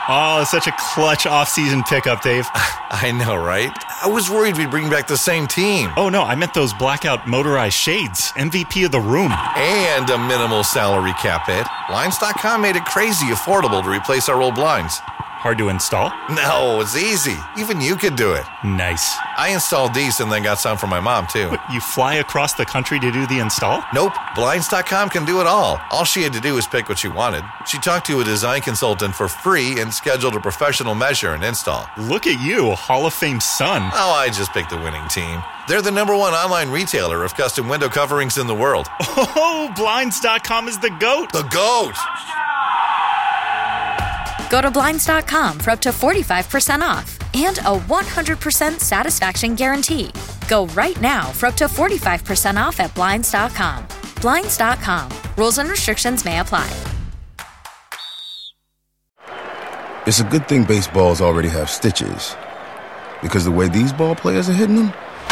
Oh, such a clutch off-season pickup, Dave. I know, right? I was worried we'd bring back the same team. Oh, no, I meant those blackout motorized shades. MVP of the room. And a minimal salary cap hit. Blinds.com made it crazy affordable to replace our old blinds. Hard to install? No, it's easy. Even you could do it. Nice. I installed these and then got some for my mom, too. But you fly across the country to do the install? Nope. Blinds.com can do it all. All she had to do was pick what she wanted. She talked to a design consultant for free and scheduled a professional measure and install. Look at you, Hall of Fame son. Oh, I just picked the winning team. They're the #1 online retailer of custom window coverings in the world. Oh, Blinds.com is the GOAT. The GOAT! Go to Blinds.com for up to 45% off and a 100% satisfaction guarantee. Go right now for up to 45% off at Blinds.com. Blinds.com. Rules and restrictions may apply. It's a good thing baseballs already have stitches, because the way these ball players are hitting them,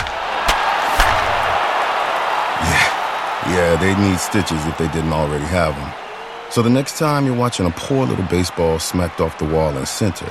yeah, they need stitches if they didn't already have them. So the next time you're watching a poor little baseball smacked off the wall in center,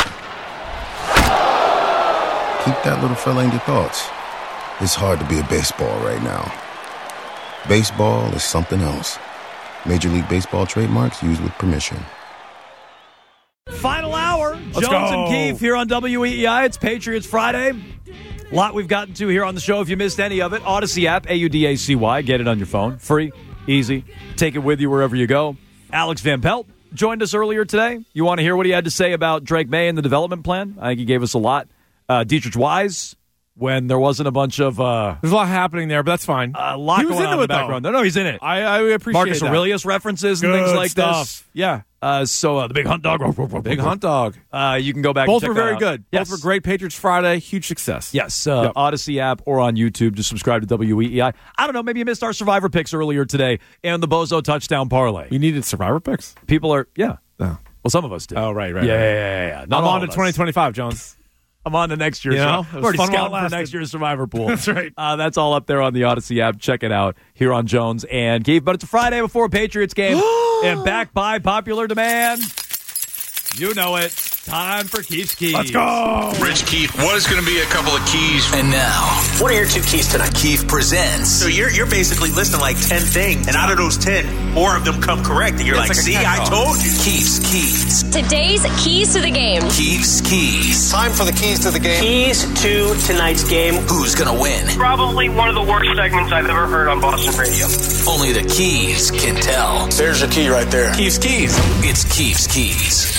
keep that little fella in your thoughts. It's hard to be a baseball right now. Baseball is something else. Major League Baseball trademarks used with permission. Final hour. Let's Jones go. and Keefe here on WEEI. It's Patriots Friday. A lot we've gotten to here on the show. If you missed any of it, Odyssey app, AUDACY. Get it on your phone. Free, easy. Take it with you wherever you go. Alex Van Pelt joined us earlier today. You want to hear what he had to say about Drake May and the development plan? I think he gave us a lot. Dietrich Wise, when there wasn't a bunch of... There's a lot happening there, but that's fine. A lot he was going on in the into it, background. though. No, he's in it. I appreciate Marcus that. Aurelius references and Good things like stuff. this. Yeah. So the big hunt dog. Big hunt dog. You can go back Both and check were that very out. good. Yes. Both were great. Patriots Friday, huge success. Yes, Yep. Odyssey app or on YouTube. Just subscribe to WEEI. I don't know, maybe you missed our Survivor picks earlier today and the Bozo touchdown parlay. We needed Survivor picks? People are, yeah. Oh. Well, some of us did. Oh, right. Yeah. Not I'm all on to of us. 2025, Jones. I'm on to next year's. You know, I'm it was already fun while it scouting for lasted. next year's Survivor pool. That's right. That's all up there on the Odyssey app. Check it out here on Jones and Keefe. But it's a Friday before a Patriots game and back by popular demand. You know it. Time for Keefe's Keys. Let's go. Rich Keefe, what is going to be a couple of keys? And now, what are your 2 keys tonight? Keefe presents. So you're basically listing like 10 things, and out of those 10, 4 of them come correct, and you're like, see, I told you. Keefe's Keys. Today's keys to the game. Keefe's Keys. Time for the keys to the game. Keys to tonight's game. Who's gonna win? Probably one of the worst segments I've ever heard on Boston radio. Only the keys can tell. There's your key right there. Keefe's Keys. It's Keefe's Keys.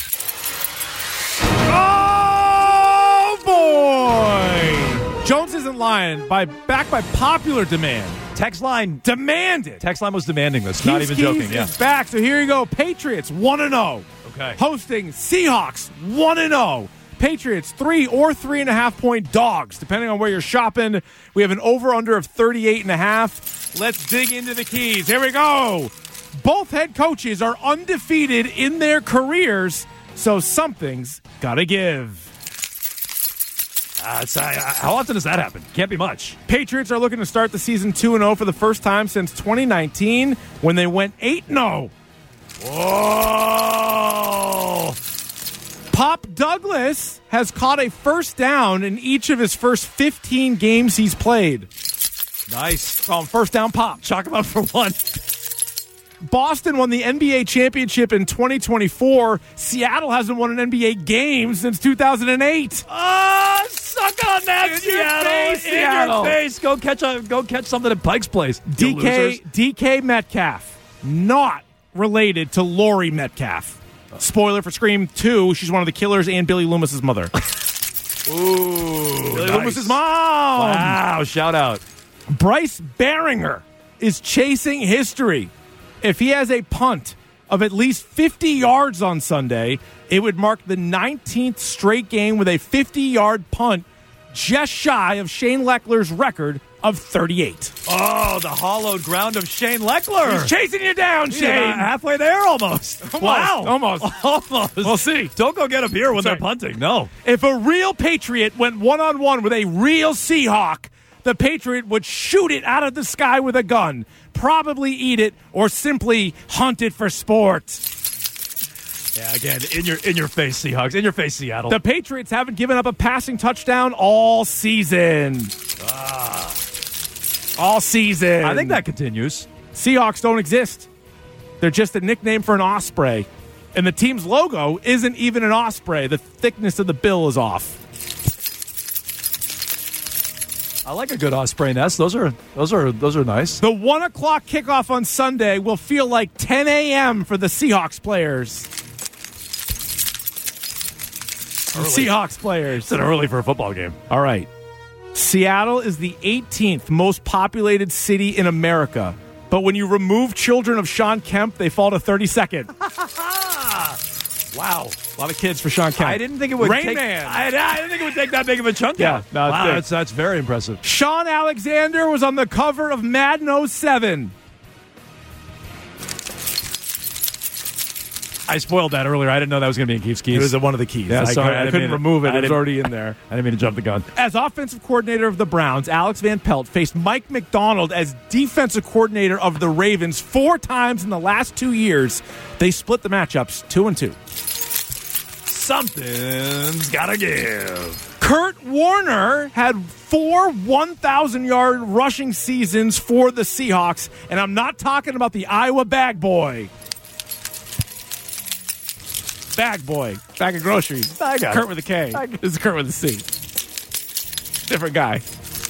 Oh, boy. Jones isn't lying. Back by popular demand. Text line Demanded. Text line was demanding this. Not even Keys joking. Yeah. is back. So here you go. Patriots 1-0. Okay. Hosting Seahawks 1-0. Patriots 3 or 3.5 point dogs, depending on where you're shopping. We have an over-under of 38.5. Let's dig into the keys. Here we go. Both head coaches are undefeated in their careers, so something's got to give. How often does that happen? Can't be much. Patriots are looking to start the season 2-0 for the first time since 2019 when they went 8-0. Whoa! Pop Douglas has caught a first down in each of his first 15 games he's played. Nice. Call him first down Pop. Chalk him up for one. Boston won the NBA championship in 2024. Seattle hasn't won an NBA game since 2008. Oh, suck on that, In Seattle. your face, Seattle. In your face. Go catch something at Pike's Place. you losers. DK Metcalf, not related to Lori Metcalf. Spoiler for Scream 2, she's one of the killers and Billy Loomis's mother. Ooh, Billy nice. Loomis's mom. Wow, shout out. Bryce Baringer is chasing history. If he has a punt of at least 50 yards on Sunday, it would mark the 19th straight game with a 50-yard punt, just shy of Shane Leckler's record of 38. Oh, the hollowed ground of Shane Leckler. He's chasing you down, Shane. Halfway there almost. Wow. Almost. We'll see. Don't go get a beer when That's they're right. punting. No. If a real Patriot went one-on-one with a real Seahawk, the Patriot would shoot it out of the sky with a gun, probably eat it, or simply hunt it for sport. Yeah, again, in your face, Seahawks. In your face, Seattle. The Patriots haven't given up a passing touchdown all season. All season. I think that continues. Seahawks don't exist. They're just a nickname for an osprey. And the team's logo isn't even an osprey. The thickness of the bill is off. I like a good osprey nest. Those are nice. The 1 o'clock kickoff on Sunday will feel like 10 a.m. for the Seahawks players. Seahawks players. It's early for a football game. All right. Seattle is the 18th most populated city in America. But when you remove children of Sean Kemp, they fall to 32nd. Wow. A lot of kids for Sean Kemp. I didn't think it would Rain take Man. I didn't think it would take that big of a chunk out. No, it's wow, good. that's very impressive. Sean Alexander was on the cover of Madden 07. I spoiled that earlier. I didn't know that was going to be in Keith's Keys. It was one of the keys. Yeah, sorry. I couldn't remove it. It was already in there. I didn't mean to jump the gun. As offensive coordinator of the Browns, Alex Van Pelt faced Mike McDonald as defensive coordinator of the Ravens 4 times in the last 2 years. They split the matchups 2-2. Something's got to give. Kurt Warner had 4 1,000-yard rushing seasons for the Seahawks, and I'm not talking about the Iowa bag boy. Bag boy. Bag of groceries. I got Kurt it. with a K. This is Kurt with a C. Different guy.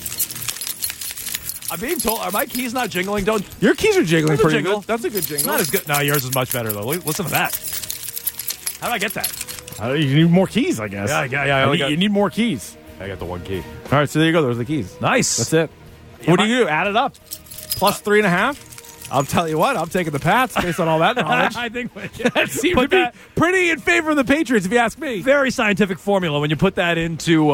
I'm being told, are my keys not jingling? Don't. Your keys are jingling There's a pretty jingle. good. That's a good jingle. Not as good. No, yours is much better, though. Listen to that. How did I get that? You need more keys, I guess. Yeah. You need more keys. I got the one key. All right, so there you go. There's the keys. Nice. That's it. What do you do? Add it up. Plus 3.5? I'll tell you what. I'm taking the Pats based on all that knowledge. I think that seems to be pretty in favor of the Patriots, if you ask me. Very scientific formula when you put that into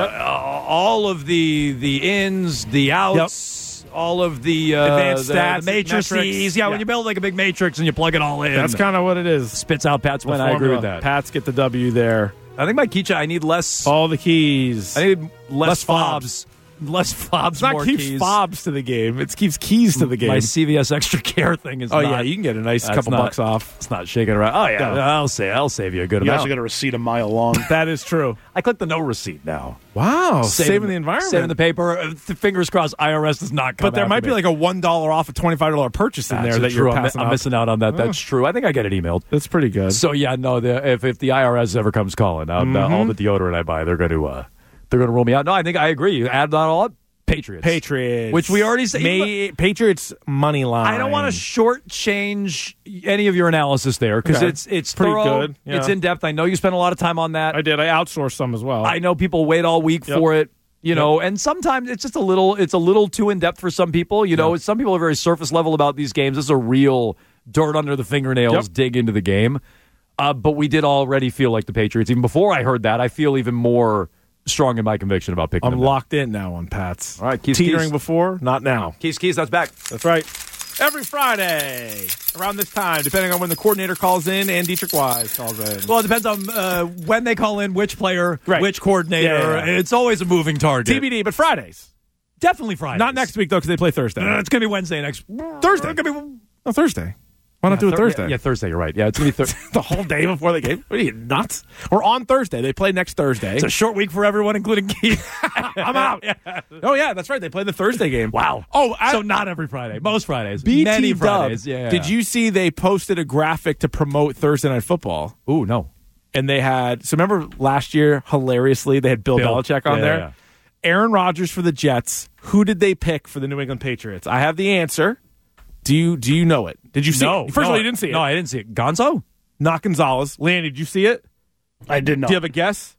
all of the ins, the outs, all of the advanced stats, the matrices. metrics. Yeah, when you build like a big matrix and you plug it all in. That's kind of what it is. Spits out Pats win. I agree with that. Pats get the W there. I think my key I need less. All the keys. I need less fobs. Less fobs, it's not more keeps keys. Fobs to the game. It keeps keys to the game. My CVS Extra Care thing is. Oh yeah, you can get a nice couple bucks off. It's not shaking around. Oh yeah, I'll save you a good amount. You also got a receipt a mile long. That is true. I click the no receipt now. Wow, saving the environment, saving the paper. Fingers crossed, IRS does not come. But there might be like a $1 off a $25 purchase in there that you're passing. I'm missing out on that. That's true. I think I get it emailed. That's pretty good. So yeah, no. If the IRS ever comes calling, all the deodorant I buy, they're going to roll me out. No, I think I agree. You add that all up. Patriots. Which we already said. Patriots money line. I don't want to shortchange any of your analysis there because it's pretty thorough, good. Yeah. It's in depth. I know you spent a lot of time on that. I did. I outsourced some as well. I know people wait all week for it. You know, and sometimes it's just a little too in depth for some people. You know, some people are very surface level about these games. This is a real dirt under the fingernails dig into the game. But we did already feel like the Patriots. Even before I heard that, I feel even more strong in my conviction about picking them. I'm locked in now on Pats. All right, Keys. Teetering before, not now. Keys, that's back. That's right. Every Friday around this time, depending on when the coordinator calls in and Dietrich Wise calls in. Well, it depends on when they call in, which player, which coordinator. Yeah. It's always a moving target. TBD, but Fridays. Definitely Fridays. Not next week, though, because they play Thursday. It's going to be Wednesday next. Thursday. It's going to be Thursday. Why not do it Thursday? Yeah, Thursday, you're right. Yeah, it's going to be Thursday. The whole day before the game? What are you, nuts? We're on Thursday. They play next Thursday. It's a short week for everyone, including Keith. I'm out. Oh, yeah, that's right. They play the Thursday game. Wow. Oh, so not every Friday. Most Fridays. BT Many Dub. Fridays. Yeah. Did you see they posted a graphic to promote Thursday Night Football? Ooh, no. And they had, so remember last year, hilariously, they had Bill Belichick on there? Yeah. Aaron Rodgers for the Jets. Who did they pick for the New England Patriots? I have the answer. Do you know it? Did you see it? First of all, you didn't see it. No, I didn't see it. Gonzo? Not Gonzalez. Lanny, did you see it? I did not. Do you have a guess?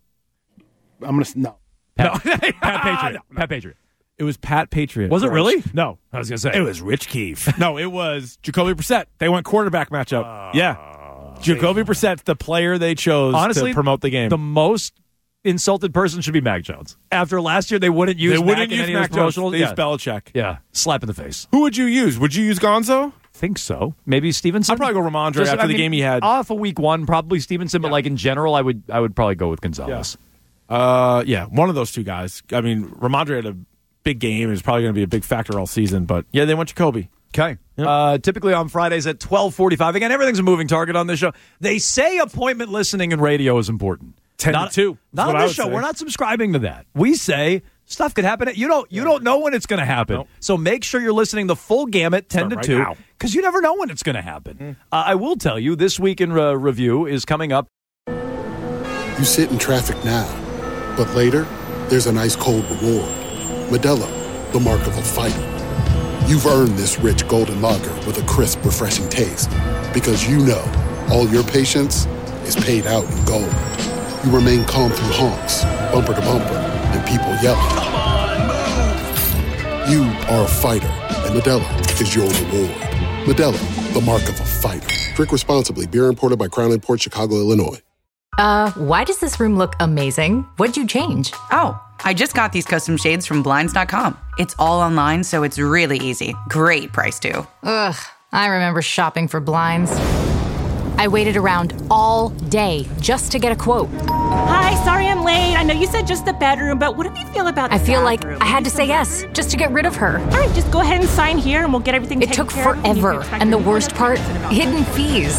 I'm going to... No. Pat Patriot. No. Pat Patriot. It was Pat Patriot. Was it really? No. I was going to say. It was Rich Keefe. No, it was Jacoby Brissett. They went quarterback matchup. Yeah. Jacoby Brissett's the player they chose to promote the game. The most insulted person should be Mac Jones. After last year, they wouldn't use Mac in any of his promotionals. They used Belichick. Yeah. Slap in the face. Who would you use? Would you use Gonzo? Think so. Maybe Stevenson. I'd probably go Ramondre after the game he had. Off of week one, probably Stevenson, but like in general, I would probably go with Gonzalez. Yeah, one of those two guys. I mean, Ramondre had a big game. He was probably going to be a big factor all season, but yeah, they went Jacoby. Okay. Typically on Fridays at 12:45. Again, everything's a moving target on this show. They say appointment listening in radio is important. 10 to 2. Not on this show. We're not subscribing to that. We say stuff could happen. You don't know when it's going to happen. Nope. So make sure you're listening the full gamut, 10 to 2, because you never know when it's going to happen. I will tell you, this week in review is coming up. You sit in traffic now, but later, there's an ice-cold reward. Modelo, the mark of a fighter. You've earned this rich golden lager with a crisp, refreshing taste. Because you know, all your patience is paid out in gold. You remain calm through honks, bumper to bumper, and people yelling. Come on, move! You are a fighter, and Modelo is your reward. Modelo, the mark of a fighter. Drink responsibly. Beer imported by Crown Imports, Chicago, Illinois. Why does this room look amazing? What'd you change? Oh, I just got these custom shades from Blinds.com. It's all online, so it's really easy. Great price, too. Ugh, I remember shopping for blinds. I waited around all day just to get a quote. Hi, sorry I'm late. I know you said just the bedroom, but what do you feel about the I feel bathroom? like I had to say yes just to get rid of her. All right, just go ahead and sign here and we'll get everything It taken took care of. forever, and the worst part, hidden fees.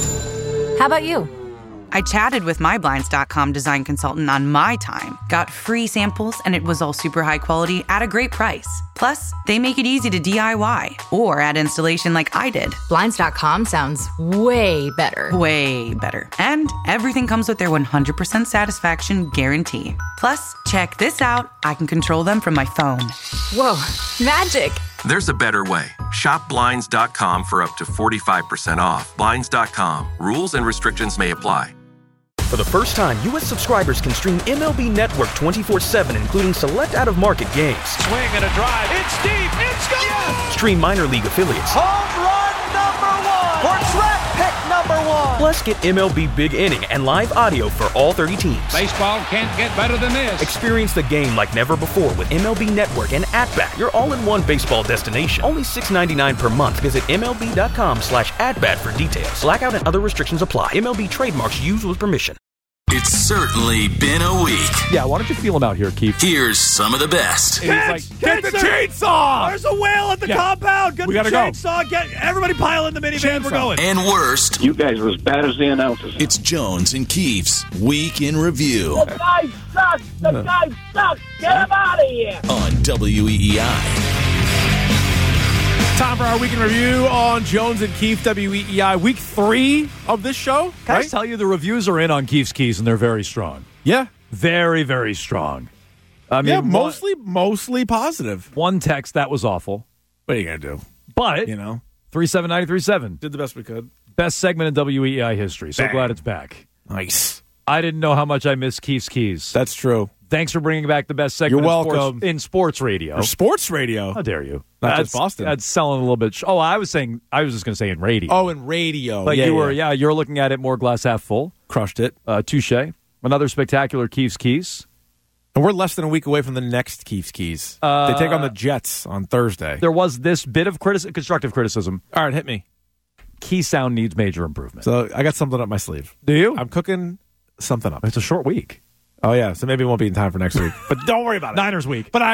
How about you? I chatted with my Blinds.com design consultant on my time, got free samples, and it was all super high quality at a great price. Plus, they make it easy to DIY or add installation like I did. Blinds.com sounds way better. Way better. And everything comes with their 100% satisfaction guarantee. Plus, check this out. I can control them from my phone. Whoa, magic. There's a better way. Shop Blinds.com for up to 45% off. Blinds.com. Rules and restrictions may apply. For the first time, U.S. subscribers can stream MLB Network 24/7, including select out-of-market games. Swing and a drive. It's deep. It's gone. Yes! Stream minor league affiliates. Home run number 1. For draft pick number 1. Plus, get MLB Big Inning and live audio for all 30 teams. Baseball can't get better than this. Experience the game like never before with MLB Network and At-Bat, your all-in-one baseball destination. Only $6.99 per month. Visit MLB.com/AtBat for details. Blackout and other restrictions apply. MLB trademarks used with permission. It's certainly been a week. Yeah, why don't you feel him out here, Keith? Here's some of the best. Get the chainsaw! There's a whale at the compound. Get we the gotta chainsaw. Get everybody pile in the minivan. We're going. And worst. You guys are as bad as the announcers. It's Jones and Keefe's Week in Review. The guy sucks! The guy sucks! Get him out of here! On WEEI. Time for our week in review on Jones and Keefe, WEEI. Week 3 of this show. Can I tell you, the reviews are in on Keefe's Keys, and they're very strong. Yeah. Very, very strong. I mean, mostly positive. One text, that was awful. What are you going to do? But, 37937. Did the best we could. Best segment in WEEI history. So Bang. glad it's back. Nice. I didn't know how much I missed Keefe's Keys. That's true. Thanks for bringing back the best segment You're welcome. in sports radio. Or sports radio. How dare you? Not just Boston. That's selling a little bit. I was just going to say in radio. Oh, in radio. But you're looking at it more glass half full. Crushed it. Touche. Another spectacular Keefe's Keys. And we're less than a week away from the next Keefe's Keys. They take on the Jets on Thursday. There was this bit of constructive criticism. All right, hit me. Key sound needs major improvement. So I got something up my sleeve. Do you? I'm cooking something up. It's a short week. Oh, yeah. So maybe it won't be in time for next week. But don't worry about it. Niners week. But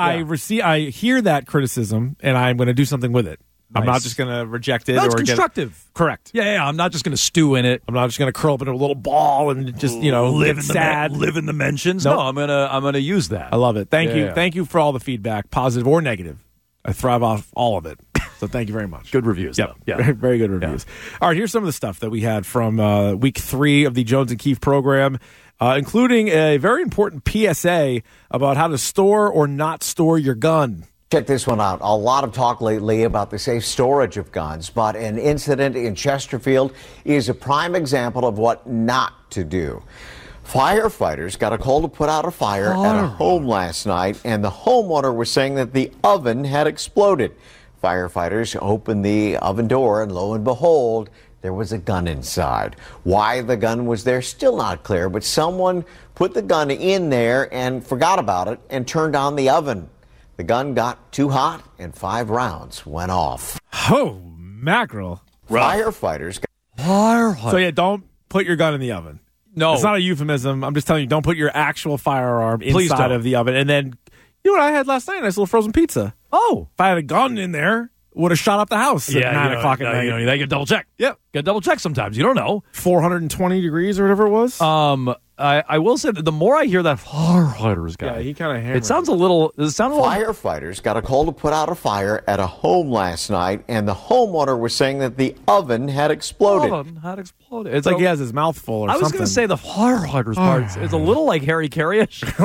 I hear that criticism, and I'm going to do something with it. Nice. I'm not just going to reject it. That's or constructive. Correct. Yeah. I'm not just going to stew in it. I'm not just going to curl up in a little ball and just, live in the mentions. Nope. No, I'm going to use that. I love it. Thank you. Thank you for all the feedback, positive or negative. I thrive off all of it. So thank you very much. Good reviews. Yep. Yeah. Very, very good reviews. Yeah. All right, here's some of the stuff that we had from week 3 of the Jones and Keefe program, including a very important PSA about how to store or not store your gun. Check this one out. A lot of talk lately about the safe storage of guns, but an incident in Chesterfield is a prime example of what not to do. Firefighters got a call to put out a fire at a home last night, and the homeowner was saying that the oven had exploded. Firefighters opened the oven door, and lo and behold, there was a gun inside. Why the gun was there, still not clear, but someone put the gun in there and forgot about it and turned on the oven. The gun got too hot, and 5 rounds went off. Oh, mackerel. Firefighters. So, yeah, don't put your gun in the oven. No. It's not a euphemism. I'm just telling you, don't put your actual firearm inside of the oven. And then, you know what I had last night? A nice little frozen pizza. Oh. If I had a gun in there, would have shot up the house at 9 o'clock at night. You got to double check. Yep. Got to double check sometimes. You don't know. 420 degrees or whatever it was. I will say that the more I hear that firefighters guy, he kind of hammered. it sounds a little. Firefighters got a call to put out a fire at a home last night, and the homeowner was saying that the oven had exploded. It's like he has his mouth full or something. I was going to say the firefighters part. It's a little like Harry Carey-ish. It's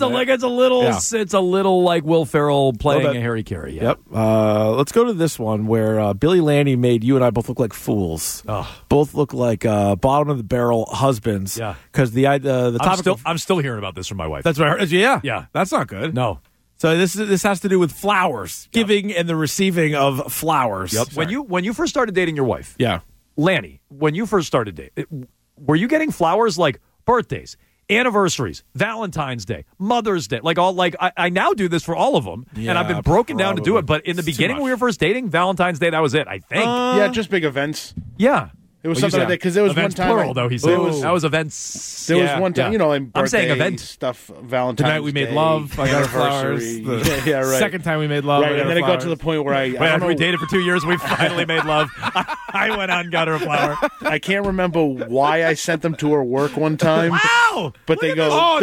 a little like Will Ferrell playing a Harry Carey. Yeah. Yep. Let's go to this one where Billy Landy made you and I both look like fools. Both look like bottom of the barrel husbands. Yeah. Because the topic I'm still hearing about this from my wife. That's what I heard. Yeah. Yeah. That's not good. No. So this has to do with flowers, giving and the receiving of flowers. Yep. When you first started dating your wife, Lanny, when you first started dating, were you getting flowers like birthdays, anniversaries, Valentine's Day, Mother's Day, I now do this for all of them, and I've been broken down to do it. But in the beginning when we were first dating, Valentine's Day, that was it. I think. Just big events. Yeah. It was something like that because there was events one time. Plural, though, he said. That was events. There was one time, I'm saying event stuff. Valentine's the night we made Day, love. I got her flowers. Yeah, right. Second time we made love. Right, and then it got to the point where after we dated for 2 years, we finally made love. I went out and got her a flower. I can't remember why I sent them to her work one time. Wow! But they go. Don't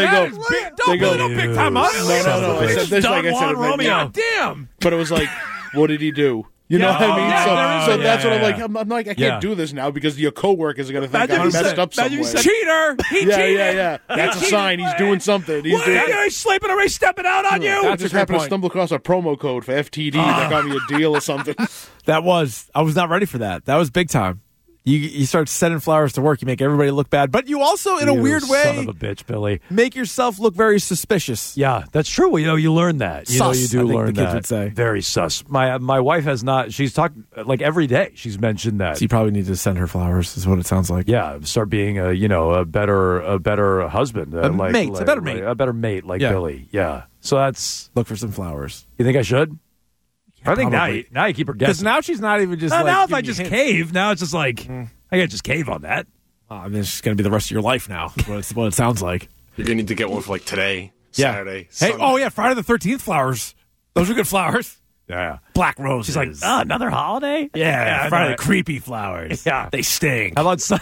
pick time up. No. I said this like I said. Romeo. Damn. But it was like, what did he do? You know what I mean? So that's what I'm like. I'm like, I can't do this now because your coworkers are going to think I'm messed up somewhere. Cheater! He cheated! Yeah. That's a sign. He's doing something. He's sleeping or he's stepping out on you. I just happened to stumble across a promo code for FTD that got me a deal or something. I was not ready for that. That was big time. You start sending flowers to work, you make everybody look bad. But you also, in a weird way, son of a bitch, Billy, make yourself look very suspicious. Yeah, that's true. You learn that. Sus, you do learn the kids that. Would say. Very sus. My wife has not. She's talked like every day. She's mentioned that. So you probably need to send her flowers. Is what it sounds like. Yeah, start being a better husband, a better mate, like Billy. Yeah. So that's look for some flowers. You think I should? I think now you keep her guessing. Because now she's not even just. Now if I just cave, now it's just like. I gotta just cave on that. I mean, it's just gonna be the rest of your life now. That's what it sounds like. You're gonna need to get one for today, Saturday. Hey, Friday the 13th flowers. Those are good flowers. Yeah. Black roses. She's like, another holiday? Yeah, Friday creepy flowers. Yeah. They sting. How about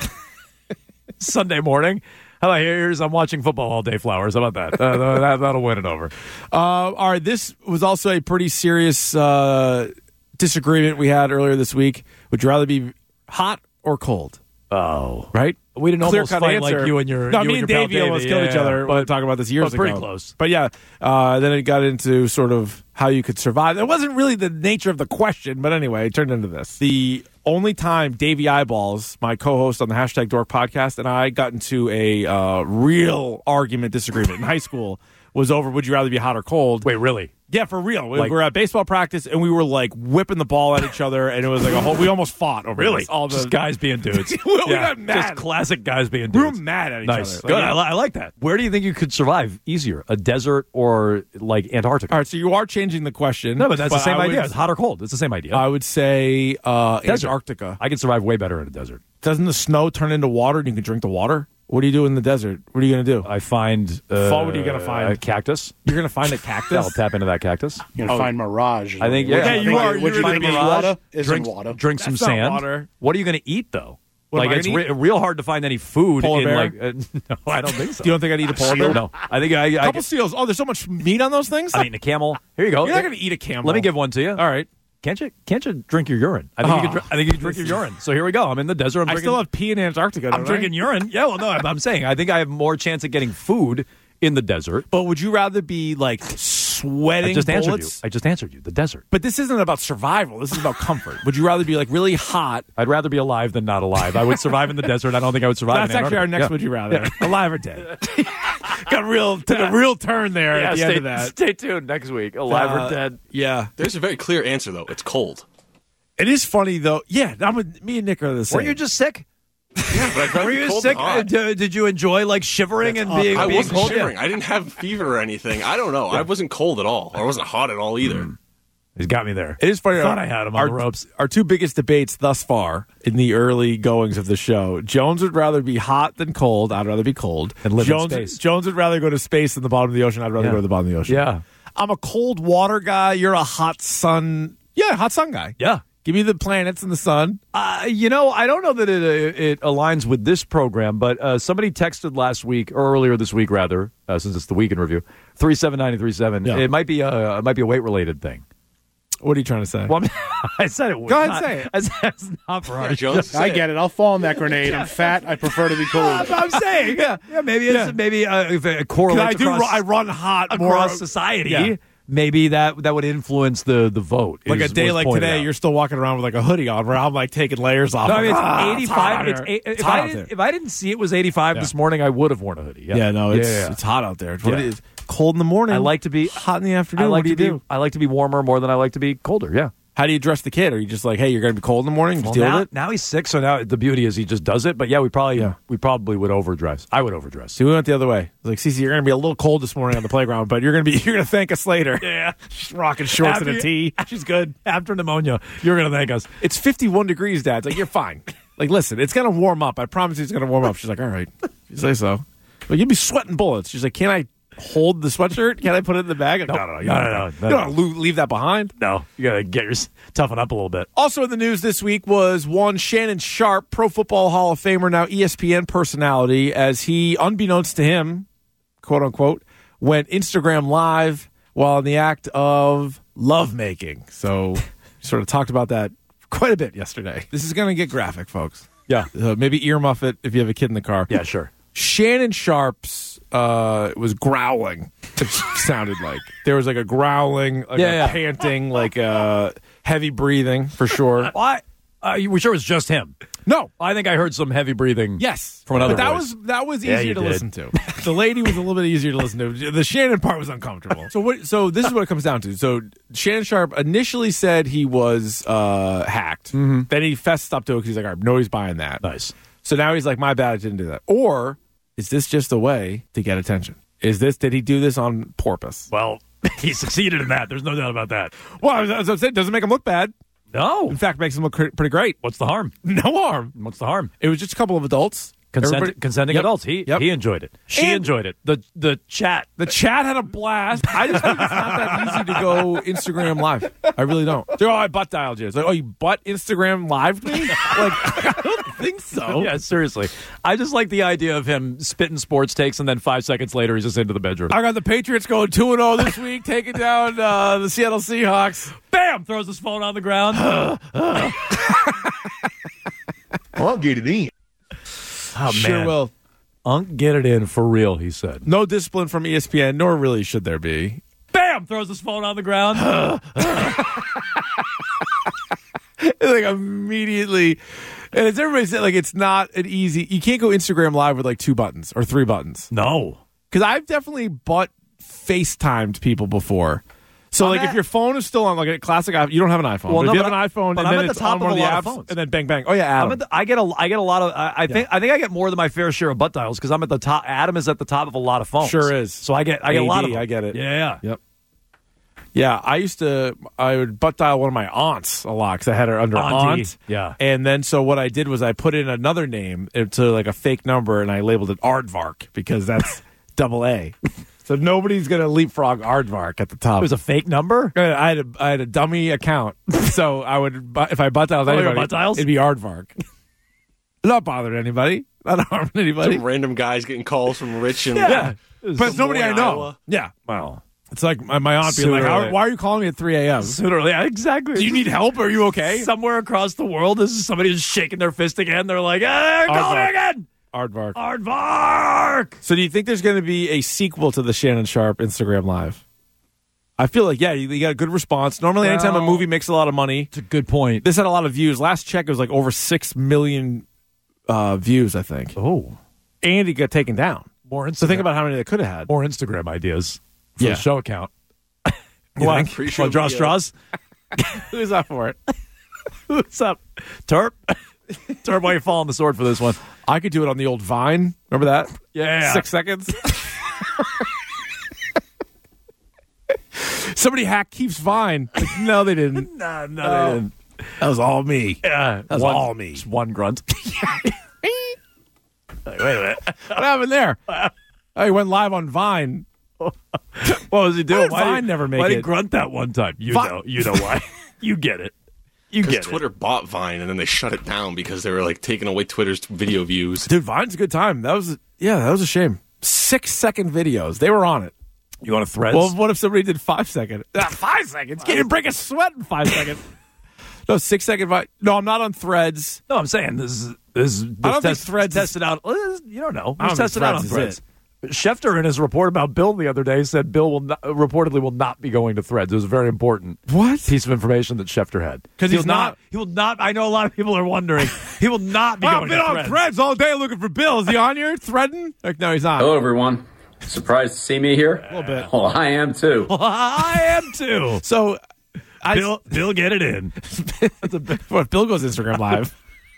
Sunday morning? How about here's I'm watching football all day flowers. How about that? That'll win it over. All right, this was also a pretty serious disagreement we had earlier this week. Would you rather be hot or cold? Oh. Right? We didn't almost fight answer. like you and your No, me and Davey almost killed each other. We were talking about this years ago. Pretty close. But yeah, then it got into sort of how you could survive. It wasn't really the nature of the question, but anyway, it turned into this. The only time Davey Eyeballs, my co-host on the #Dork podcast, and I got into a real disagreement in high school was over would you rather be hot or cold. Wait, really? Yeah, for real. We were at baseball practice, and we were, whipping the ball at each other, and it was like we almost fought over really? this. All just guys being dudes. we got mad. Just classic guys being dudes. We were mad at each nice. other. Good. I like that. Where do you think you could survive easier? A desert or, Antarctica? All right, so you are changing the question. No, but that's the same idea. It's hot or cold. It's the same idea. I would say Antarctica. I could survive way better in a desert. Doesn't the snow turn into water and you can drink the water? What do you do in the desert? What are you going to do? I find... what are you going to find? A cactus. You're going to find a cactus? I'll tap into that cactus. You're going to find mirage. I think, you are. Would you find water? Isn't water. Drink some sand. Water. What are you going to eat, though? It's real hard to find any food polar bear? No, I don't think so. You don't think I'd eat a polar bear? No. I think a couple seals. Oh, there's so much meat on those things? I'm eating a camel. Here you go. You're not going to eat a camel. Let me give one to you. All right. Can't you drink your urine? I think you can drink your urine. So here we go. I'm in the desert. I still have pee in Antarctica. I'm drinking urine. Yeah, well, no, I'm saying I think I have more chance of getting food in the desert. But would you rather be sweating bullets? I just answered you. The desert. But this isn't about survival. This is about comfort. Would you rather be really hot? I'd rather be alive than not alive. I would survive in the desert. I don't think I would survive in Antarctica. That's actually our next would you rather. Yeah. Alive or dead. Took a real turn there at the end of that. Stay tuned next week. Alive or dead. Yeah. There's a very clear answer, though. It's cold. It is funny, though. Yeah, me and Nick are the same. Were you just sick? Yeah, but were you sick? Did you enjoy shivering and being I wasn't cold? shivering. I didn't have fever or anything. I don't know. I wasn't cold at all. Or I wasn't hot at all either. He's got me there. It is funny. I thought I had him on the ropes. Our two biggest debates thus far in the early goings of the show. Jones would rather be hot than cold. I'd rather be cold. And live in space. Jones would rather go to space than the bottom of the ocean. I'd rather go to the bottom of the ocean. Yeah. I'm a cold water guy. You're a hot sun. Yeah, hot sun guy. Yeah. Give me the planets and the sun. I don't know that it aligns with this program, but somebody texted last week, or earlier this week, rather, since it's the Week in Review, 37937. Yeah. It might be a weight-related thing. What are you trying to say? Well, I said it was. Go ahead and say it. I said it's not for our Jones. I get it. I'll fall on that grenade. I'm fat. I prefer to be cold. I'm saying, maybe it's if it correlates I run hot across society. Yeah. Maybe that would influence the vote. Like a day like today, you're still walking around with like a hoodie on, where I'm like taking layers off. No, I mean, it's 85. If I didn't see it was 85 this morning, I would have worn a hoodie. It's hot out there. It is cold in the morning. I like to be hot in the afternoon. What do you do? I like to be warmer more than I like to be colder. Yeah. How do you dress the kid? Are you just like, hey, you're going to be cold in the morning? Just deal with it? Now he's 6, so now the beauty is he just does it. But yeah, we probably would overdress. I would overdress. So we went the other way. Like, Cece, you're going to be a little cold this morning on the playground, but you're going to thank us later. Yeah, she's rocking shorts and a tee. She's good. After pneumonia, you're going to thank us. It's 51 degrees, Dad. It's like, you're fine. Like, listen, it's going to warm up. I promise you it's going to warm up. She's like, all right, you say so. But you'll be sweating bullets. She's like, can I hold the sweatshirt? Can I put it in the bag? Like, no. You don't leave that behind. No, you got to toughen up a little bit. Also in the news this week was one Shannon Sharpe, Pro Football Hall of Famer, now ESPN personality, as he, unbeknownst to him, quote unquote, went Instagram live while in the act of lovemaking. So sort of talked about that quite a bit yesterday. This is going to get graphic, folks. Yeah. Maybe earmuff it if you have a kid in the car. Yeah, sure. Shannon Sharpe's was growling. It sounded like there was like a growling, like panting, like heavy breathing for sure. Why? You were sure it was just him? No, I think I heard some heavy breathing. Yes, from another. But voice. that was easier to listen to. The lady was a little bit easier to listen to. The Shannon part was uncomfortable. So this is what it comes down to. So Shannon Sharpe initially said he was hacked. Mm-hmm. Then he fessed up to it because he's like, all right, nobody's buying that. Nice. So now he's like, my bad, I didn't do that. Or is this just a way to get attention? Did he do this on purpose? Well, he succeeded in that. There's no doubt about that. Well, as I said, doesn't make him look bad. No. In fact, makes him look pretty great. What's the harm? No harm. What's the harm? It was just a couple of adults. Consenting adults. He enjoyed it. She enjoyed it. The chat. The chat had a blast. I just think it's not that easy to go Instagram live. I really don't. I butt dialed you. It's like, oh, you butt Instagram live me? Like, I don't think so. Yeah, seriously. I just like the idea of him spitting sports takes and then 5 seconds later he's just into the bedroom. I got the Patriots going 2-0 this week, taking down the Seattle Seahawks. Bam! Throws his phone on the ground. I'll get it in. Oh, sure man. will. Unk, get it in for real, he said. No discipline from ESPN, nor really should there be. Bam! Throws his phone on the ground. Like immediately. And it's everybody said, like, it's not an easy. You can't go Instagram live with like 2 buttons or 3 buttons. No. Because I've definitely FaceTimed people before. So, like, if your phone is still on, like a classic iPhone, you don't have an iPhone. Well, if you have an iPhone, but and I'm then at the it's top on one of of a the lot apps, of phones. and then bang, bang. Oh, yeah, Adam. I get a lot of. I think I get more than my fair share of butt dials because I'm at the top. Adam is at the top of a lot of phones. Sure is. So I get a lot of them. I get it. Yeah. Yep. Yeah, I would butt dial one of my aunts a lot because I had her under aunt. Yeah. And then so what I did was I put in another name to like a fake number and I labeled it Aardvark because that's double A. So nobody's going to leapfrog Aardvark at the top. It was a fake number? I had a dummy account. So I would, if I butt dialed anybody, butt dials? it'd be Aardvark. Not bothering anybody. Not harming anybody. Some random guys getting calls from Rich and but it's nobody I know. Iowa. Yeah. Well, it's like my aunt being like, why are you calling me at 3 a.m.? Yeah, exactly. Do you need help? Are you okay? Somewhere across the world, this is somebody who's shaking their fist again. They're like, call me again. Aardvark. Aardvark. So do you think there's going to be a sequel to the Shannon Sharpe Instagram Live? I feel like, yeah, you got a good response. Normally, anytime a movie makes a lot of money. It's a good point. This had a lot of views. Last check, it was like over 6 million views, I think. Oh. And it got taken down. More Instagram. So think about how many they could have had. More Instagram ideas for the show account. What? Sure draw straws? Who's up for it? Who's up? Terp? Terp, why are you falling the sword for this one? I could do it on the old Vine. Remember that? Yeah. 6 seconds. Somebody hacked Keith's Vine. Like, no, they didn't. No, they didn't. That was all me. Yeah, that was all me. Just one grunt. Wait a minute. What happened there? I went live on Vine. What was he doing? Why did Vine never make it? Why did he grunt that one time? You know why. You get it. Because Twitter bought Vine, and then they shut it down because they were like taking away Twitter's video views. Dude, Vine's a good time. That was a shame. 6-second videos. They were on it. You want to Threads? Well, what if somebody did 5 seconds? 5 seconds? Can't even break a sweat in 5 seconds. No, 6-second. No, I'm not on Threads. No, I'm saying this I don't think Threads tested out. You don't know. It's tested out on Threads. Schefter, in his report about Bill the other day, said Bill reportedly will not be going to Threads. It was a very important piece of information that Schefter had. Because he will not. I know a lot of people are wondering. He will not be going to Threads. I've been on Threads all day looking for Bill. Is he on here threading? Like, no, he's not. Hello, everyone. Surprised to see me here? A little bit. Well, I am too. I am too. So, Bill, get it in. What, Bill goes Instagram Live.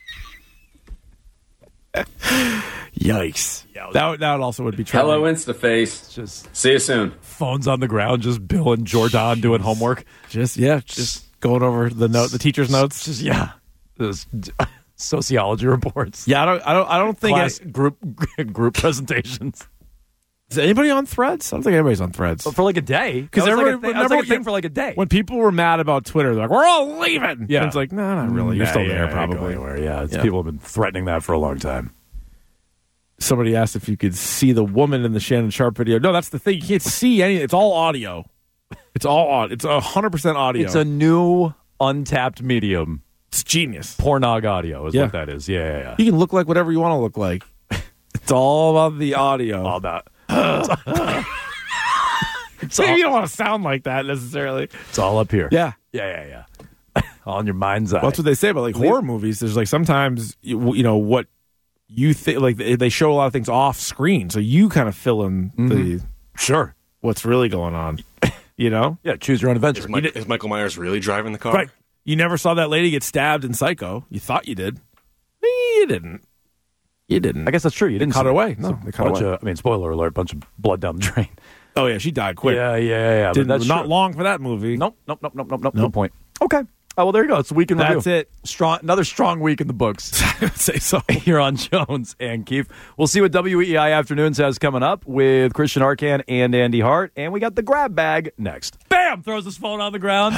Yikes. That also would be true. Hello, Instaface. Just see you soon. Phones on the ground, just Bill and Jordan doing homework. Just going over the teacher's notes. Just sociology reports. Yeah, I don't think group presentations. Is anybody on Threads? I don't think anybody's on Threads. But for like a day. Because everybody was like a thing for like a day. When people were mad about Twitter, they're like, we're all leaving. Yeah. And it's like, no, not really. You're still there, probably. People have been threatening that for a long time. Somebody asked if you could see the woman in the Shannon Sharp video. No, that's the thing. You can't see anything. It's all audio. It's all audio. It's 100% audio. It's a new untapped medium. It's genius. Pornog audio is what that is. Yeah. You can look like whatever you want to look like. It's all about the audio. All about. Maybe you don't want to sound like that necessarily. It's all up here. Yeah. Yeah. All in your mind's eye. Well, that's what they say about like horror movies. There's like sometimes you know what you think, like they show a lot of things off screen, so you kind of fill in the what's really going on. You know? Yeah. Choose your own adventure. Is Michael Myers really driving the car? Right. You never saw that lady get stabbed in Psycho. You thought you did. You didn't. You didn't. I guess that's true. You didn't cut away. No, they cut away. Spoiler alert, bunch of blood down the drain. Oh, yeah, she died quick. Yeah. That's not long for that movie. Nope. No point. Okay. Oh, well, there you go. It's a week in review. That's it. Another strong week in the books. I would say so. Here on Jones and Keefe. We'll see what WEEI Afternoons has coming up with Christian Arcan and Andy Hart. And we got the grab bag next. Bam! Throws his phone on the ground.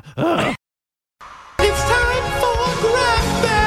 It's time for grab bag.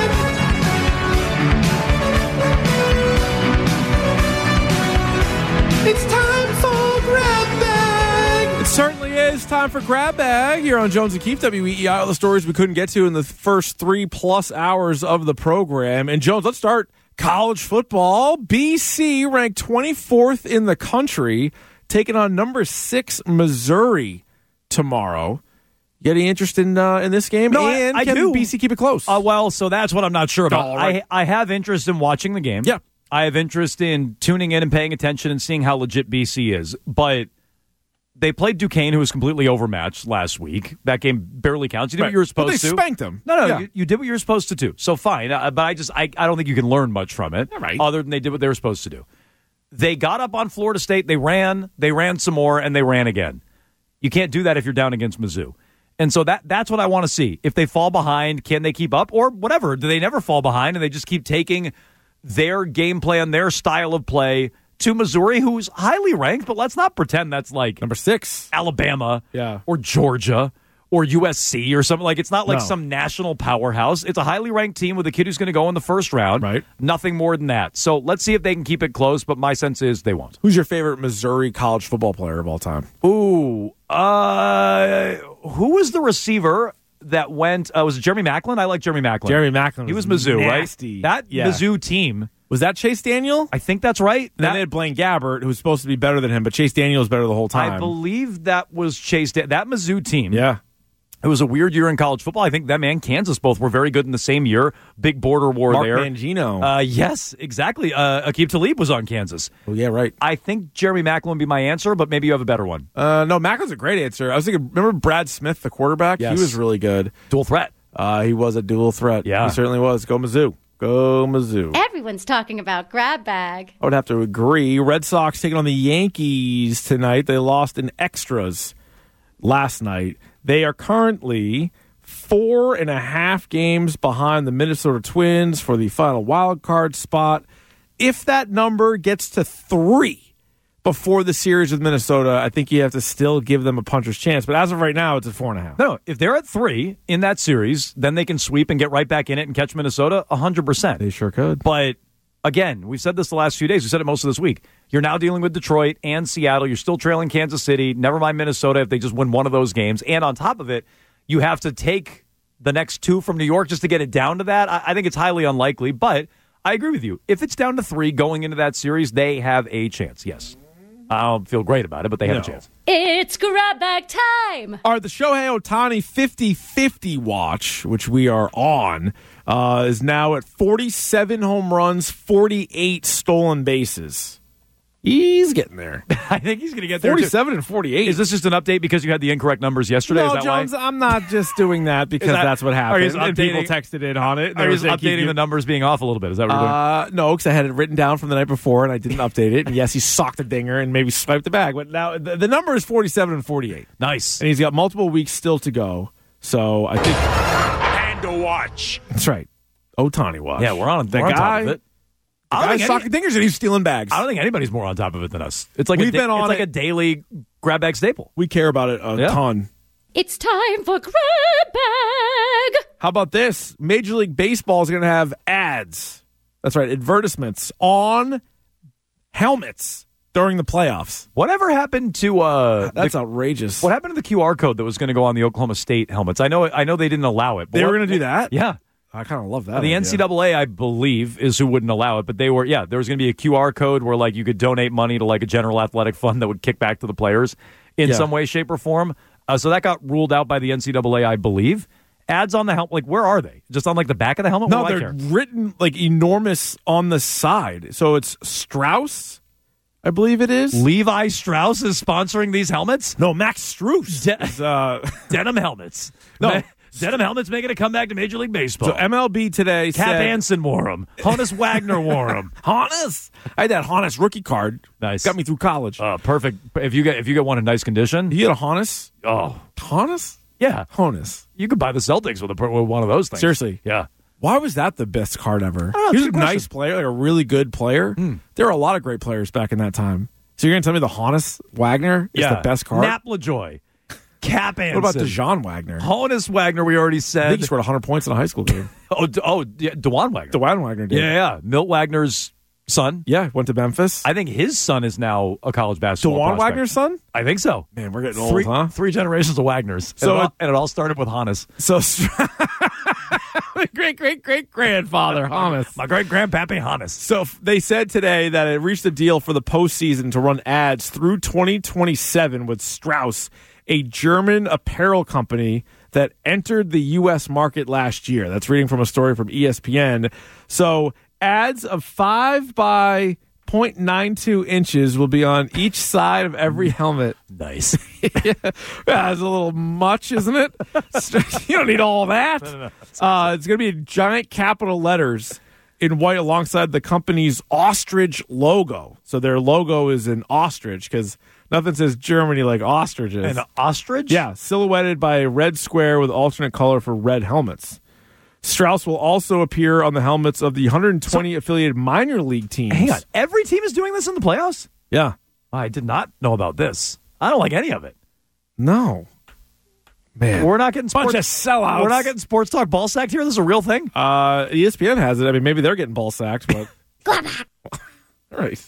It's time for grab bag. It certainly is time for grab bag here on Jones and Keefe, WEEI. All the stories we couldn't get to in the first 3+ hours of the program. And Jones, let's start college football. BC ranked 24th in the country, taking on number 6 Missouri tomorrow. You got any interest in this game? No, and I can do. BC keep it close? Well, so that's what I'm not sure about. Oh, right. I have interest in watching the game. Yeah. I have interest in tuning in and paying attention and seeing how legit BC is. But they played Duquesne, who was completely overmatched last week. That game barely counts. You did what you were supposed to. They spanked them. No, Yeah. you did what you were supposed to do. So fine. But I don't think you can learn much from it. All right. Other than they did what they were supposed to do. They got up on Florida State. They ran some more, and they ran again. You can't do that if you're down against Mizzou. And so that's what I want to see. If they fall behind, can they keep up? Or whatever. Do they never fall behind and they just keep taking their game plan, their style of play to Missouri, who's highly ranked, but let's not pretend that's like number 6 Alabama or Georgia or USC or something. Like, it's not like some national powerhouse. It's a highly ranked team with a kid who's going to go in the first round. Right. Nothing more than that. So let's see if they can keep it close, but my sense is they won't. Who's your favorite Missouri college football player of all time? Ooh, who was the receiver that went? Was it Jeremy Maclin? I like Jeremy Maclin. Jeremy Maclin. He was Mizzou, nasty. right? That Mizzou team. Was that Chase Daniel? I think that's right. Then they had Blaine Gabbert, who was supposed to be better than him, but Chase Daniel was better the whole time. I believe that was Chase. That Mizzou team. Yeah. It was a weird year in college football. I think them and Kansas both were very good in the same year. Big border war Mark there. Mangino. Yes, exactly. Aqib Talib was on Kansas. Oh, yeah, right. I think Jeremy Maclin would be my answer, but maybe you have a better one. No, Maclin's a great answer. I was thinking, remember Brad Smith, the quarterback? Yes. He was really good. Dual threat. He was a dual threat. Yeah. He certainly was. Go Mizzou. Go Mizzou. Everyone's talking about grab bag. I would have to agree. Red Sox taking on the Yankees tonight. They lost in extras last night. They are currently 4.5 games behind the Minnesota Twins for the final wild card spot. If that number gets to 3, before the series with Minnesota, I think you have to still give them a puncher's chance. But as of right now, it's at 4.5. No, if they're at 3 in that series, then they can sweep and get right back in it and catch Minnesota 100%. They sure could. But again, we've said this the last few days. We said it most of this week. You're now dealing with Detroit and Seattle. You're still trailing Kansas City. Never mind Minnesota if they just win one of those games. And on top of it, you have to take the next 2 from New York just to get it down to that. I think it's highly unlikely, but I agree with you. If it's down to 3 going into that series, they have a chance, yes. I don't feel great about it, but they have a chance. It's grab bag time. All right, the Shohei Ohtani 50-50 watch, which we are on, is now at 47 home runs, 48 stolen bases. He's getting there. I think he's going to get there. 47 and 48. Is this just an update because you had the incorrect numbers yesterday? No, Is that Jones, why? I'm not just doing that because that's what happened. And people texted in on it. Are you just updating the numbers being off a little bit? Is that what you're doing? No, because I had it written down from the night before and I didn't update it. And yes, he socked a dinger and maybe swiped the bag. But now the number is 47 and 48. Nice. And he's got multiple weeks still to go. So I think. And to watch. That's right. Ohtani watch. Yeah, we're on top of it. I don't think dingers and he's stealing bags. I don't think anybody's more on top of it than us. It's like We've been on like a daily grab bag staple. We care about it a ton. It's time for grab bag. How about this? Major League Baseball is going to have ads. That's right, advertisements on helmets during the playoffs. Whatever happened to that's outrageous. What happened to the QR code that was going to go on the Oklahoma State helmets? I know they didn't allow it. They were going to do that? Yeah. I kind of love that. The idea. NCAA, I believe, is who wouldn't allow it, but there was going to be a QR code where like you could donate money to like a general athletic fund that would kick back to the players in some way, shape, or form. So that got ruled out by the NCAA, I believe. Ads on the helmet, like where are they? Just on like the back of the helmet? No, they're written like enormous on the side. So it's Strauss, I believe it is. Levi Strauss is sponsoring these helmets? No, Max Strus. Denim helmets. No. Denim helmets making a comeback to Major League Baseball. So MLB today Cap said... Anson wore them. Honus Wagner wore them. Honus? I had that Honus rookie card. Nice. Got me through college. Perfect. If you get one in nice condition. You get a Honus? Oh. Honus? Yeah. Honus. You could buy the Celtics with one of those things. Seriously. Yeah. Why was that the best card ever? Oh, he was a nice player, like a really good player. There were a lot of great players back in that time. So you're going to tell me the Honus Wagner is the best card? Nap LaJoy. Cap Anson. What about DeJean Wagner? Honus Wagner, we already said. I think he scored 100 points in a high school game. DeJuan Wagner. DeJuan Wagner did. Yeah. Milt Wagner's son. Yeah, went to Memphis. I think his son is now a college basketball DeJuan prospect. Wagner's son? I think so. Man, we're getting old, huh? 3 generations of Wagners. And it all started with Honus. So, great-great-great-grandfather, Honus. My great-grandpappy Honus. So they said today that it reached a deal for the postseason to run ads through 2027 with Strauss, a German apparel company that entered the U.S. market last year. That's reading from a story from ESPN. So ads of 5 by 0.92 inches will be on each side of every helmet. Nice. Yeah, that's a little much, isn't it? You don't need all that. No. It's going to be giant capital letters in white alongside the company's ostrich logo. So their logo is an ostrich because nothing says Germany like ostriches. An ostrich? Yeah, silhouetted by a red square with alternate color for red helmets. Strauss will also appear on the helmets of the 120 affiliated minor league teams. Hang on. Every team is doing this in the playoffs? Yeah. I did not know about this. I don't like any of it. No. Man. We're not getting sports. Bunch of sellouts. We're not getting sports talk ball sacked here. This is a real thing. ESPN has it. I mean, maybe they're getting ball sacked, but. Grab bag. All right.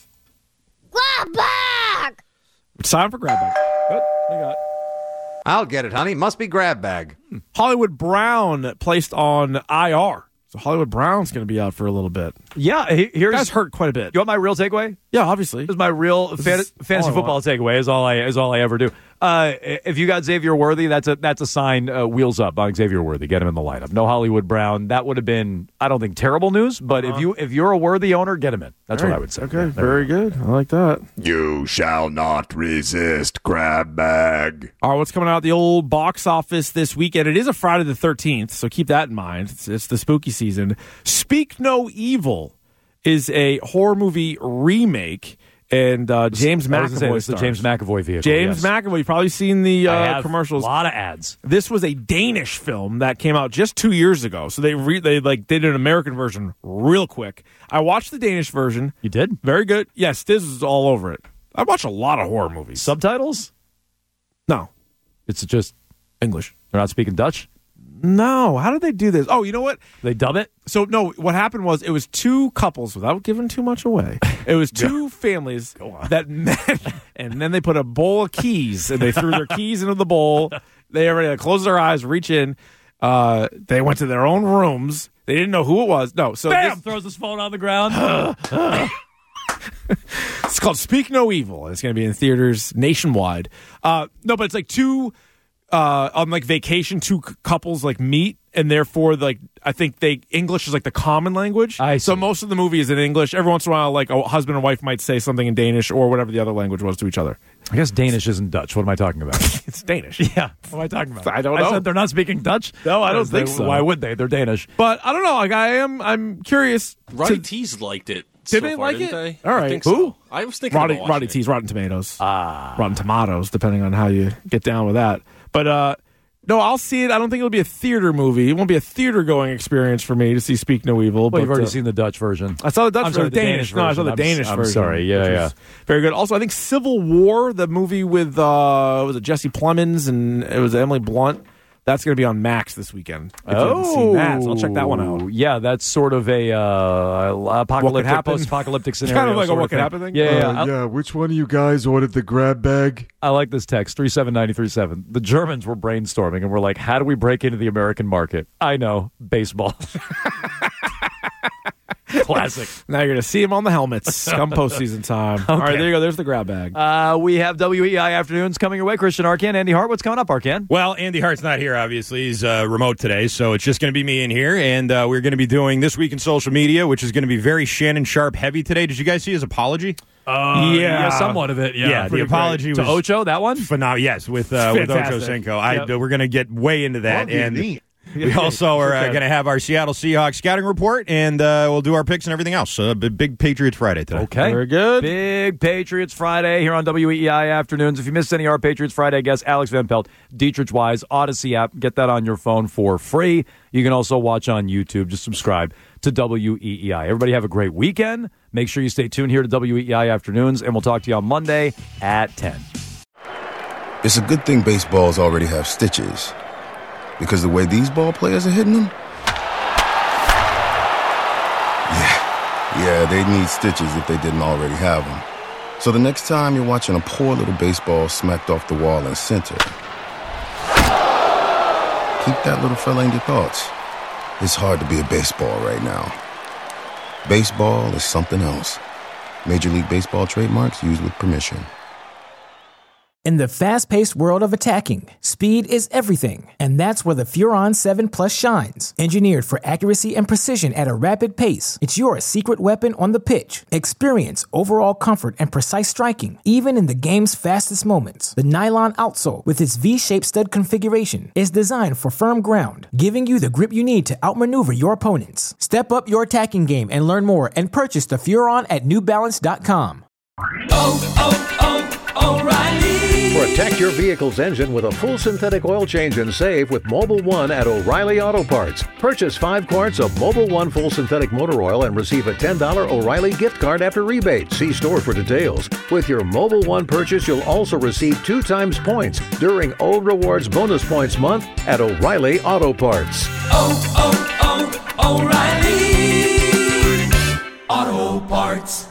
Grab bag. It's time for grab bag. What do you got? I'll get it, honey. Must be grab bag. Hollywood Brown placed on IR. So Hollywood Brown's going to be out for a little bit. Yeah, here's Guys hurt quite a bit. You want my real takeaway? Yeah, obviously. This is my real fantasy football takeaway. Is all I ever do. If you got Xavier Worthy, that's a sign. Wheels up on Xavier Worthy. Get him in the lineup. No Hollywood Brown. That would have been, I don't think, terrible news. But if you're a Worthy owner, get him in. That's what I would say. Okay, very good. I like that. You shall not resist grab bag. All right, what's coming out of the old box office this weekend? It is a Friday the 13th, so keep that in mind. It's the spooky season. Speak No Evil is a horror movie remake. And James McAvoy. It's the James McAvoy vehicle. James McAvoy. You've probably seen the commercials. A lot of ads. This was a Danish film that came out just 2 years ago. So they did an American version real quick. I watched the Danish version. You did? Very good. Yes, Stiz was all over it. I watch a lot of horror movies. Subtitles? No. It's just English. They're not speaking Dutch? No. How did they do this? Oh, you know what? They dub it? So, no, what happened was it was two couples, without giving too much away. It was two families that met, and then they put a bowl of keys, and they threw their keys into the bowl. They already closed their eyes, reach in. They went to their own rooms. They didn't know who it was. No, so Bam! Throws his phone on the ground. It's called Speak No Evil. It's going to be in theaters nationwide. No, but it's like two on like vacation, two couples like meet, and therefore like I think English is like the common language. So most of the movie is in English. Every once in a while, like a husband and wife might say something in Danish or whatever the other language was to each other. I guess Danish isn't Dutch. What am I talking about? It's Danish. Yeah. What am I talking about? I don't know. I said they're not speaking Dutch? No, I don't think so. Why would they? They're Danish. But I don't know. Like I'm curious. Roddy T's liked it. Did so they far, like didn't it? They? All right. I think Who? So. I was thinking Roddy T's Rotten Tomatoes. Rotten Tomatoes, depending on how you get down with that. But no, I'll see it. I don't think it'll be a theater movie. It won't be a theater-going experience for me to see Speak No Evil. Well, but you've already seen the Dutch version. I saw the Dutch I'm version. sorry, the Danish version. No, I saw the Danish version. I'm sorry. Yeah. Very good. Also, I think Civil War, the movie with was it Jesse Plemons and it was Emily Blunt. That's going to be on Max this weekend. If you haven't seen that, so I'll check that one out. Yeah, that's sort of a apocalyptic, post-apocalyptic scenario. It's kind of like a what could happen thing. Yeah. Which one of you guys ordered the grab bag? I like this text, 37937. The Germans were brainstorming and we're like, how do we break into the American market? I know, baseball. Classic. Now you're going to see him on the helmets come postseason time. Okay. All right, there you go. There's the grab bag. We have WEI Afternoons coming your way. Christian Arcan, Andy Hart. What's coming up, Arcan? Well, Andy Hart's not here, obviously. He's remote today, so it's just going to be me in here. And we're going to be doing This Week in Social Media, which is going to be very Shannon Sharp heavy today. Did you guys see his apology? Yeah, somewhat of it. Yeah, the apology great. was to Ocho. That one, phenomenal. Yes, with Ocho Cinco. We're going to get way into that, and we also are going to have our Seattle Seahawks scouting report, and we'll do our picks and everything else. So a big Patriots Friday today. Okay, very good. Big Patriots Friday here on WEEI Afternoons. If you missed any of our Patriots Friday guests, Alex Van Pelt, Dietrich Wise, Odyssey app. Get that on your phone for free. You can also watch on YouTube. Just subscribe to WEEI. Everybody have a great weekend. Make sure you stay tuned here to WEEI Afternoons, and we'll talk to you on Monday at 10. It's a good thing baseballs already have stitches, because the way these ball players are hitting them, yeah, they'd need stitches if they didn't already have them. So the next time you're watching a poor little baseball smacked off the wall in center, keep that little fella in your thoughts. It's hard to be a baseball right now. Baseball is something else. Major League Baseball trademarks used with permission. In the fast-paced world of attacking, speed is everything, and that's where the Furon 7 Plus shines. Engineered for accuracy and precision at a rapid pace, it's your secret weapon on the pitch. Experience overall comfort and precise striking, even in the game's fastest moments. The nylon outsole, with its V-shaped stud configuration, is designed for firm ground, giving you the grip you need to outmaneuver your opponents. Step up your attacking game and learn more, and purchase the Furon at NewBalance.com. O'Reilly. Protect your vehicle's engine with a full synthetic oil change and save with Mobil 1 at O'Reilly Auto Parts. Purchase 5 quarts of Mobil 1 full synthetic motor oil and receive a $10 O'Reilly gift card after rebate. See store for details. With your Mobil 1 purchase, you'll also receive 2 times points during O Rewards Bonus Points Month at O'Reilly Auto Parts. O'Reilly Auto Parts.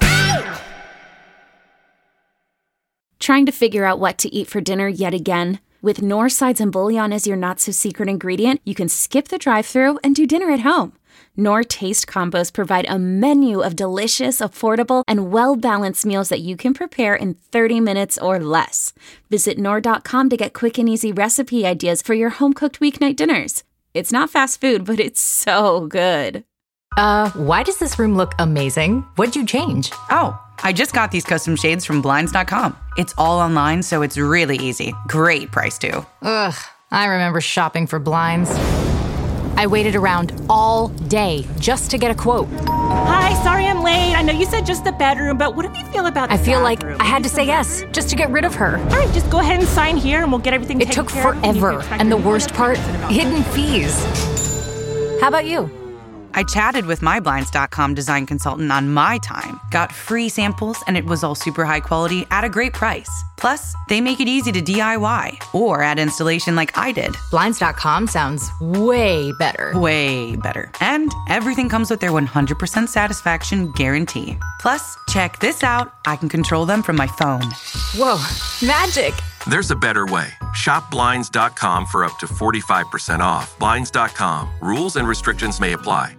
Trying to figure out what to eat for dinner yet again? With Knorr sides and bouillon as your not-so-secret ingredient, you can skip the drive-thru and do dinner at home. Knorr Taste Combos provide a menu of delicious, affordable, and well-balanced meals that you can prepare in 30 minutes or less. Visit Knorr.com to get quick and easy recipe ideas for your home-cooked weeknight dinners. It's not fast food, but it's so good. Why does this room look amazing? What'd you change? Oh, I just got these custom shades from Blinds.com. It's all online, so it's really easy. Great price, too. Ugh, I remember shopping for blinds. I waited around all day just to get a quote. Hi, sorry I'm late. I know you said just the bedroom, but what do you feel about the I feel bathroom? like I had to say yes just to get rid of her. All right, just go ahead and sign here and we'll get everything taken care of. It took forever, and the worst part, hidden fees. How about you? I chatted with my Blinds.com design consultant on my time, got free samples, and it was all super high quality at a great price. Plus, they make it easy to DIY or add installation like I did. Blinds.com sounds way better. Way better. And everything comes with their 100% satisfaction guarantee. Plus, check this out. I can control them from my phone. Whoa, magic. There's a better way. Shop Blinds.com for up to 45% off. Blinds.com. Rules and restrictions may apply.